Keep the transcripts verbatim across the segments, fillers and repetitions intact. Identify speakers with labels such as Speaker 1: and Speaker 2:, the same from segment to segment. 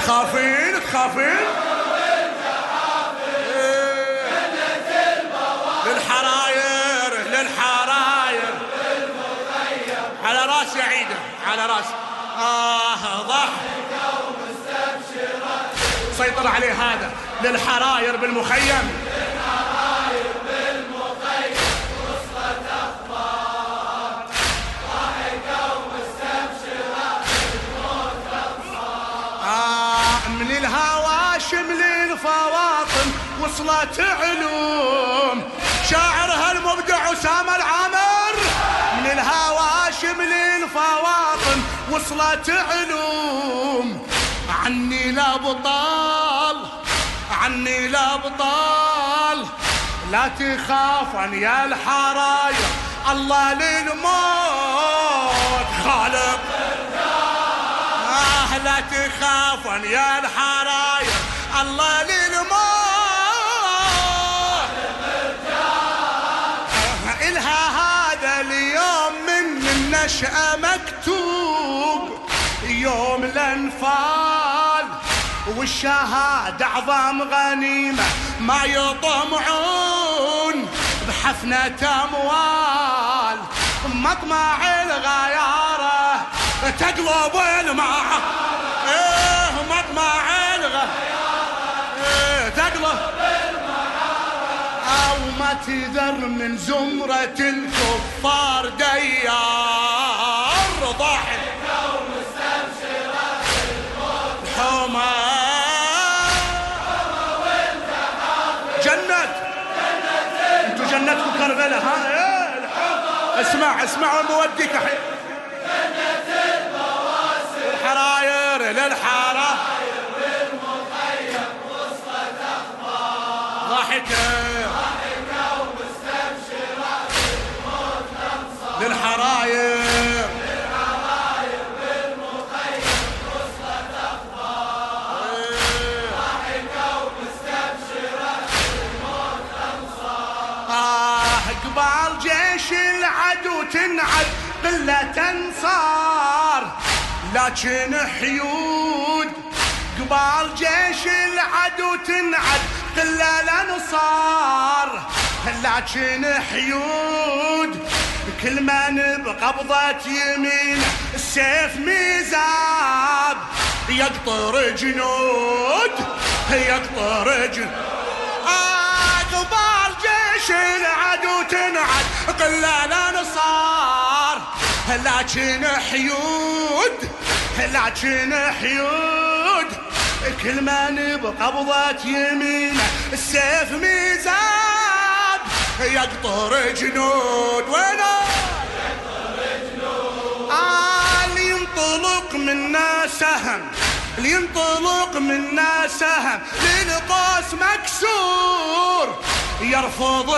Speaker 1: تخافين تخافين للحراير للحراير على راسي عيده على راسي. آه ضح سيطر عليه هذا. للحراير بالمخيم
Speaker 2: للحراير بالمخيم وصلت أخبار ضحكة ومستبشرة الموت أبصار.
Speaker 1: آه من الهواشم للفواطم وصلت علوم شاعرها المبدع أسامة العامر. من الهواشم للفواطم وصلت علوم عني لا بطال عني لا بطال لا تخافن يا الحراير الله للموت خالق. آه لا تخافن يا الحراير الله للموت. آه إلها هذا اليوم من النشأة مكتوب يوم الانفال والشهادة اعظم غنيمة ما يطمعون بحفنة اموال مطمع الغيارة تقلب المعارة. ايه مطمع الغيارة ايه تقلب المعارة او ما تذر من زمرة الكفار ديار ضاحك حما جنة انتو جنتكم كربلة. ها ايه اسمع اسمع وموديك الحين.
Speaker 2: جنة المواسم
Speaker 1: الحراير للحارة
Speaker 2: بالمخيم وصلت أخبار
Speaker 1: ضحكة
Speaker 2: ضحكة ومستبشرة الموت أبصار.
Speaker 1: للحراير قبال جيش العدو تنعد قلة انصار لكن حيود. قبال جيش العدو تنعد قلة الانصار لكن حيود. كل من بقبضة يمين السيف ميزاب يقطر جنود يقطر جنود. قبال جيش العدو تنعد قلة الانصار لكن حيود لكن حيود. كل من بقبضة يمينه السيف ميزاب يقطر جنود. وينه
Speaker 2: يقطر جنود.
Speaker 1: آه اللي ينطلق منا سهم اللي ينطلق منا سهم للقوس مكسور يرفض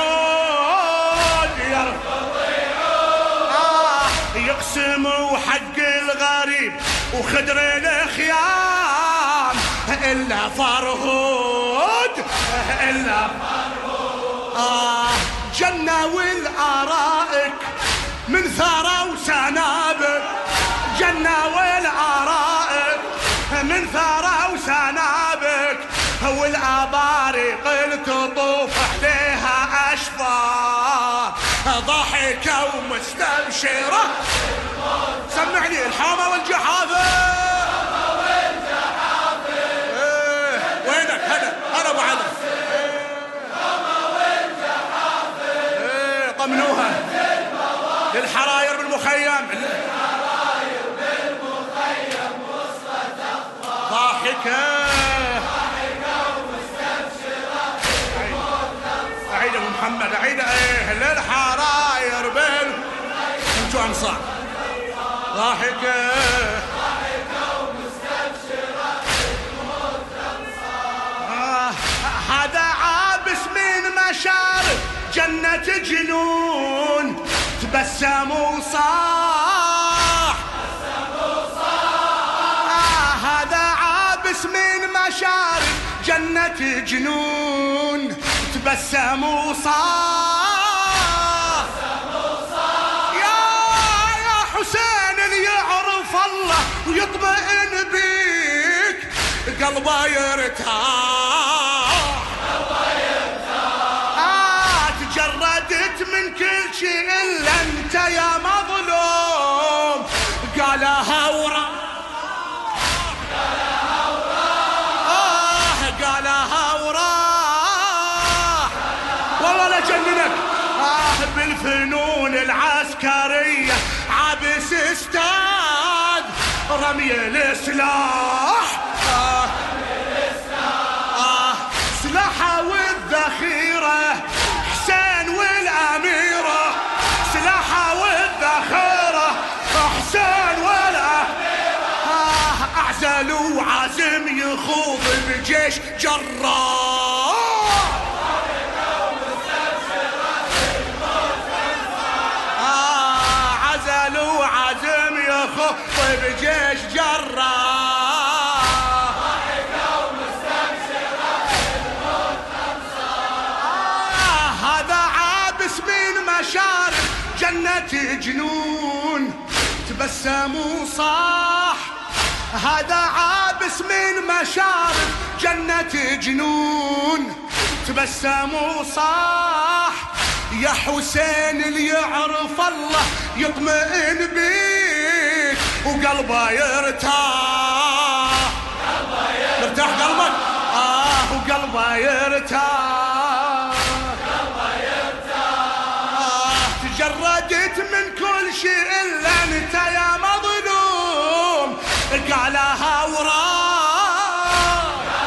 Speaker 1: يعود يرفض يعود. آه يقسم حق الغريب وخدر الخيام إلا فرهود إلا فرهود. آه جنة والأرائك من ثرى وسنابك جنة والأرائك من ثرى وسنابك والأباريق تطوف عليها أشفار ضحكة ومستبشرة. سمعني الحامة والجحافة.
Speaker 2: الحامة والجحافة.
Speaker 1: ايه وينك هذا أنا أبو علي.
Speaker 2: الحامة والجحافة.
Speaker 1: ايه طمنوها. للحراير بالمخيم
Speaker 2: للحراير بالمخيم وصلت أخبار
Speaker 1: ضاحكة
Speaker 2: ضحكة ومستبشرة الموت أبصار.
Speaker 1: أعيد أبو محمد أعيد. ايه للحراير بال انتو أنصار ضاحكة
Speaker 2: ضحكة ومستبشرة الموت أبصار.
Speaker 1: آه هذا عابس من مشارب جنة جنون تبسم وصاح
Speaker 2: تبسم وصاح.
Speaker 1: آه هذا عابس من مشارب جنة جنون تبسم وصاح يا يا حسين اللي يعرف الله ويطمئن بيك قلبه يرتاح آه تجردت من كل شيء إلا أنت يا مظلوم قالها وراح آه قالها وراح والله لا جننك آه بالفنون العسكرية عابس استاذ رمي السلاح آه آه سلاحه والذخيرة حسين والأميرة سلاحه والذخيرة حسين والأميرة آه أعزل وعازم يخوض بجيش جراح آه عزل وعازم يخوض بجيش جراح مشارف جنة جنون تبسم وصاح هذا عابس من مشارف جنة جنون تبسم وصاح يا حسين اللي يعرف الله يطمئن بيك وقلبه يرتاح يرتاح قلبك آه وقلبه يرتاح جردت من كل شيء إلا أنت يا مظلوم قالها وراح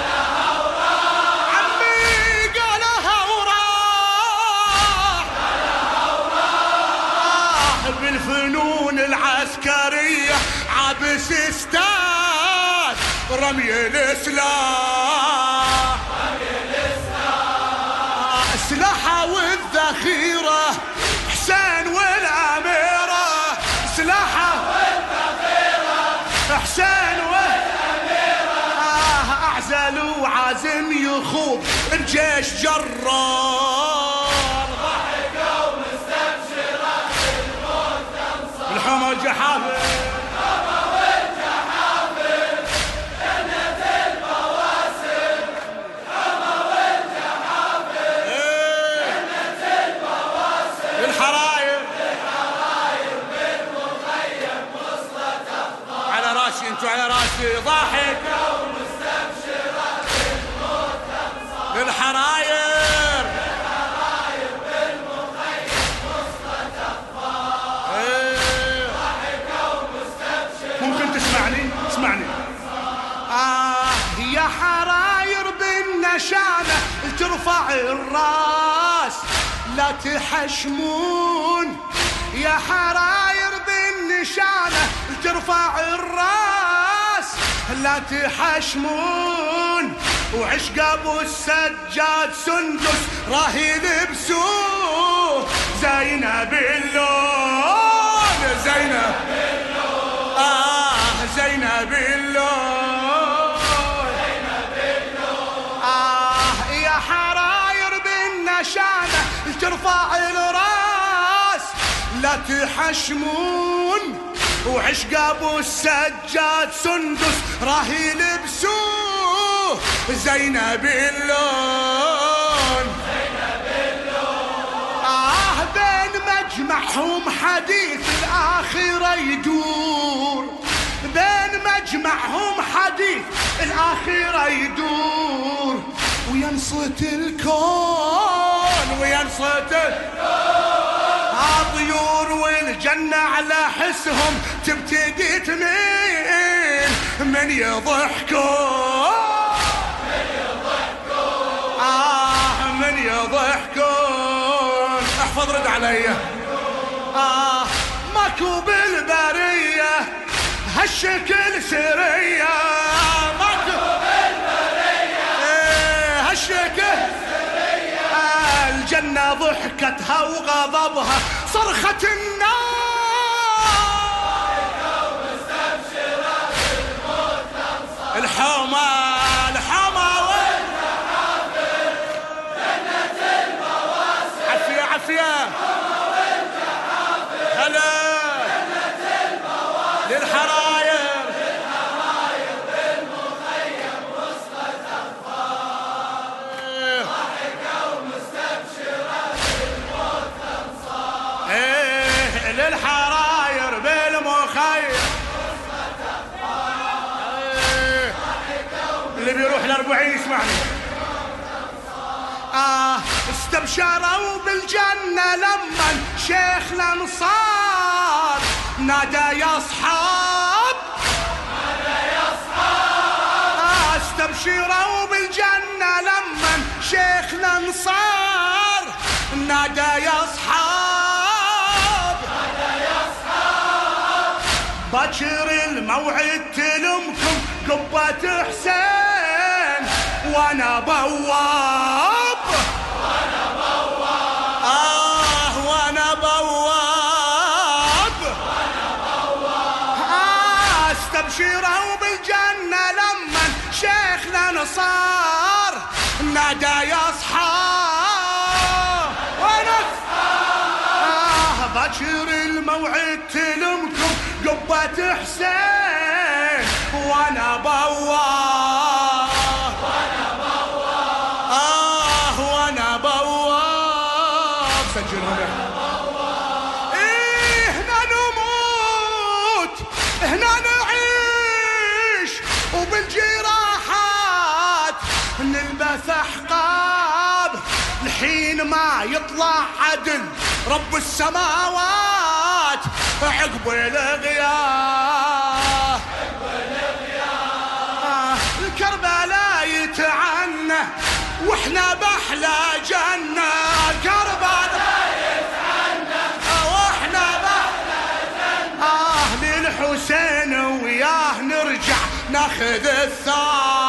Speaker 1: عمي قالها وراح آه بالفنون العسكرية عابس استاذ رمي السلاح آه سلاحه والذخيرة حسين والأميرة سلاحه والذخيرة حسين والأميرة آه أعزل وعازم يخوض الجيش جرار ضحكة ومستبشرة بالموت تنصر الحمى والجحافل الحمى والجحافل جنة البواسل الحمى والجحافل جنة البواسل الحراير الحراير بالمخيم وصلت أخبار على راسي انتو على راسي ضاحكة ومستبشرة بالموت تنصر الحراير الحراير بالمخيم وصلت أخبار ايه ضاحكة ومستبشرة ممكن تسمعني اسمعني آه يا حراير بالنشانة ترفع الراس لا تحشمون يا حراير بالنشانة ترفع الراس لا تحشمون وعشق ابو السجاد سندس راه يلبسوه زينب اللون زينب اللون آه زينب اللون زينب اللون آه يا حراير بالنشانة ترفع الراس لا تحشمون وعشق ابو السجاد سندس راه يلبسوه زينب اللون زينب اللون آه بين مجمعهم حديث الآخرة يدور بين مجمعهم حديث الآخرة يدور وينصت الكون وينصت الكون طيور والجنة على حسهم تبتدي تميل من يضحكون من يضحكون آه من يضحكون احفظ رد علي آه ماكو بالبرية هالشكل سرية ماكو بالبرية ايه هالشكل الجنة ضحكتها وغضبها صرخة النار الحمى الحمى والجحافل جنة البواسل عافية عافية هلا جنة البواسل للحراير للحراير بالمخيم الأربعين اسمعني. آه استبشروا بالجنة لما شيخ الأنصار نادى يا أصحاب،
Speaker 2: نادى يا أصحاب.
Speaker 1: آه استبشروا بالجنة لما شيخ الأنصار نادى يا أصحاب،
Speaker 2: نادى يا أصحاب.
Speaker 1: باكر الموعد تلمكم قبة حسين وانا بواب،
Speaker 2: وانا بواب.
Speaker 1: آه وانا بواب،
Speaker 2: وانا بواب.
Speaker 1: آه استبشروا بالجنة لما شيخنا نصار نادى يا أصحاب وانا آه باكر الموعد تلمكم قبة حسين وانا بواب،
Speaker 2: وانا بواب.
Speaker 1: آه وانا بواب. سجلهم يا إيه هنا نموت هنا نعيش وبالجراحات نلبس أحقاب الحين ما يطلع عدل رب السماوات عقب الغياب، آه الكربلاء يتعنى واحنا بحلى جنة، الكربلاء
Speaker 2: يتعنى
Speaker 1: واحنا
Speaker 2: بحلى جنة.
Speaker 1: آه للحسين وياه نرجع ناخذ الثار.